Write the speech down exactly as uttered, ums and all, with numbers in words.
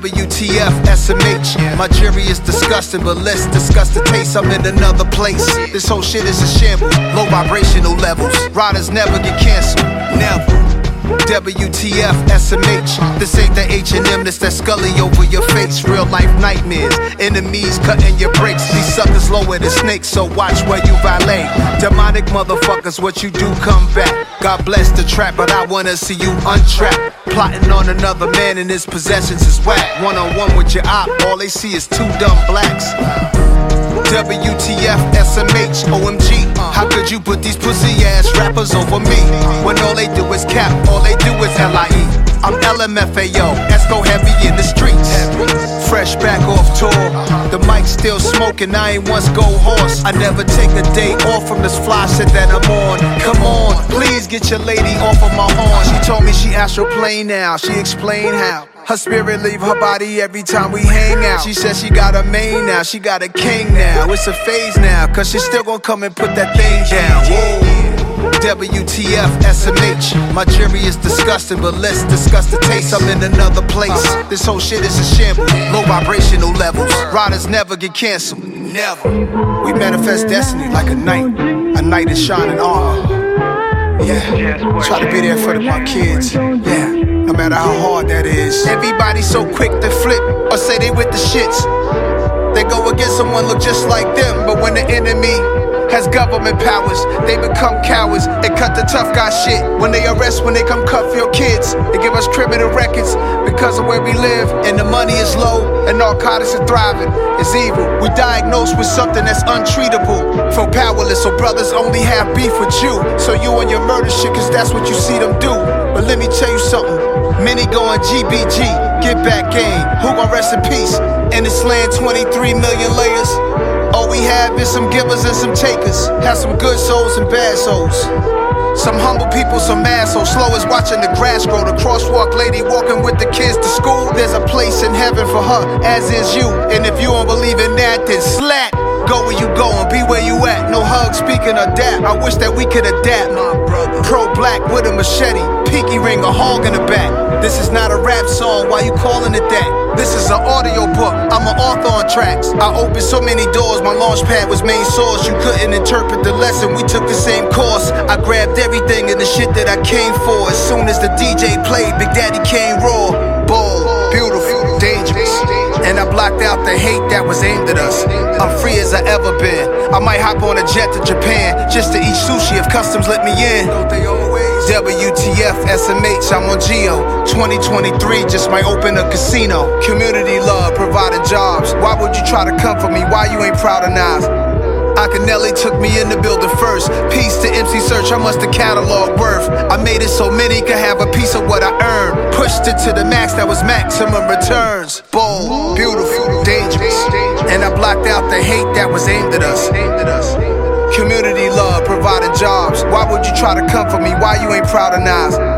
W T F, S M H. My jury is disgusting, but let's discuss the taste. I'm in another place. This whole shit is a shambles. Low vibrational levels. Riders never get canceled. Never. W T F, S M H. This ain't the H and M, this that Scully over your face. Real life nightmares, enemies cutting your brakes. These suckers lower than snakes, so watch where you valet. Demonic motherfuckers, what you do, come back. God bless the trap, but I wanna see you untrapped. Plotting on another man and his possessions is whack. One on one with your op, all they see is two dumb blacks. W T F, S M H, O M G. How could you put these pussy ass rappers over me? When all they do is cap, all they do is L I E. I'm L M F A O, Esco heavy in the streets. Fresh back off tour, the mic still smoking, I ain't once go horse. I never take a day off from this fly shit that I'm on. Come on, please get your lady off of my horn. She told me she astral plane now, she explained how her spirit leave her body every time we hang out. She said she got a main now, she got a king now. It's a phase now, cause she still gon' come and put that thing down. Whoa. W T F, S M H. My jury is disgusting, but let's discuss the taste. I'm in another place. This whole shit is a shambles. Low vibrational levels. Riders never get canceled. Never. We manifest destiny like a knight. A knight in shining armor. Yeah. Try to be there for my kids. Yeah. No matter how hard that is. Everybody so quick to flip or say they with the shits. They go against someone look just like them, but when the enemy has government powers, they become cowards and cut the tough guy shit. When they arrest, when they come cut for your kids, they give us criminal records because of where we live, and the money is low and narcotics are thriving. It's evil. We diagnosed with something that's untreatable. Feel powerless, so brothers only have beef with you. So you on your murder shit, cause that's what you see them do. But let me tell you something, many going G B G, get back game. Who gon' rest in peace? In this land, twenty-three million layers. All we have is some givers and some takers. Have some good souls and bad souls. Some humble people, some assholes. Slow as watching the grass grow. The crosswalk lady walking with the kids to school. There's a place in heaven for her, as is you. And if you don't believe in that, then slap. Go where you going, be where you at. No hug, speaking of that. I wish that we could adapt. My brother. Pro-black with a machete, pinky ring, a hog in the back. This is not a rap song, why you calling it that? This is an audio book, I'm an author on tracks. I opened so many doors, my launch pad was main source. You couldn't interpret the lesson, we took the same course. I grabbed everything and the shit that I came for. As soon as the D J played, Big Daddy came raw. Bold, beautiful, dangerous. And I blocked out the hate that was aimed at us. I'm free as I ever been. I might hop on a jet to Japan just to eat sushi if customs let me in. W T F, S M H, I'm on Geo. twenty twenty-three just might open a casino. Community love, providing jobs. Why would you try to come for me? Why you ain't proud of Nas? Akinelli took me in the building first. Peace to M C Search, how much the catalog worth? I made it so many could have a piece of what I earned. Pushed it to the max, that was maximum returns. Bold, beautiful, dangerous. And I blocked out the hate that was aimed at us. Community love, providing jobs. Why would you try to come for me? Why you ain't proud of Nas?